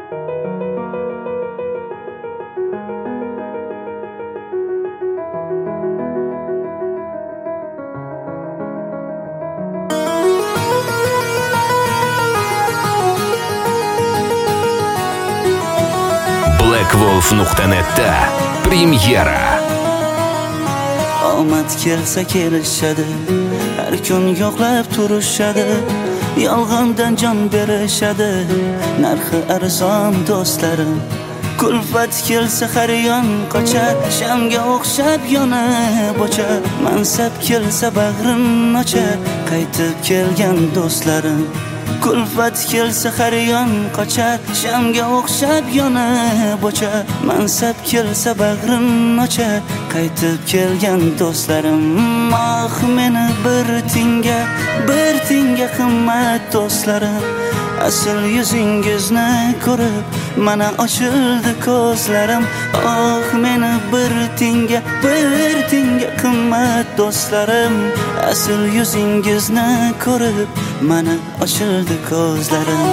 blackwolf.net'da premyera. Omad kelsa kelishadi, har kun yo'qlab turishadi, yolg'ondan jon berishadi, narxi arzon do'stlarim. Kulfat kelsa har yon qochar, shamga o'xshab yonib o'char, mansab kelsa bag'rin ochar, qaytib kelgan do'stlarim. Kulfat kelsa har yon qochar, shamga o'xshab yonib o'char, mansab kelsa bag'rin ochar, qaytib kelgan do'stlarim. Oh meni bir tinga qimmat do'stlarim, asl yuzingizni ko'rib mana ochildi ko'zlarim. Oh meni bir tinga qimmat do'stlarim, asl yuzingizni ko'rib mana ochildi ko'zlarim.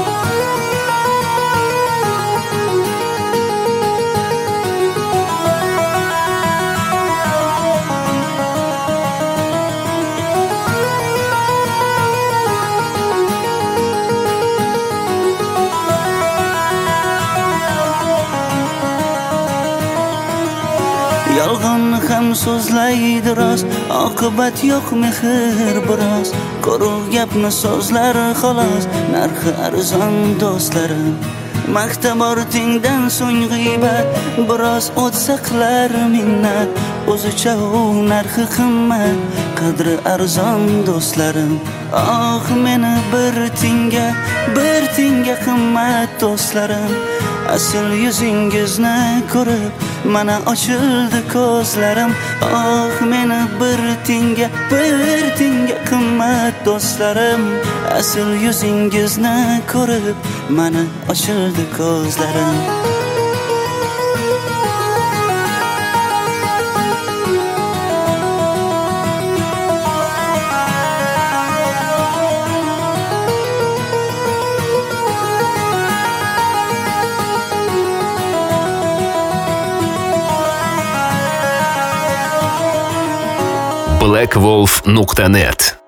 Yolg'onni ham so'zlaydi rost, oqibat yo'q mehr biroz. Quruq gapni so'zlar xolos, narxi arzon do'stlarim. Maqtab ortingdan so'ng g'iybat, biroz o'tsa qilar minnat. O'zicha u narxi qimmat, qadri arzon do'stlarim. Oh meni bir tinga qimmat do'stlarim, asl yuzingizni ko'rib mana ochildi ko'zlarim. Oh meni bir tinga qimmat do'stlarim, asl yuzingizni ko'rib mana ochildi ko'zlarim. blackwolf.net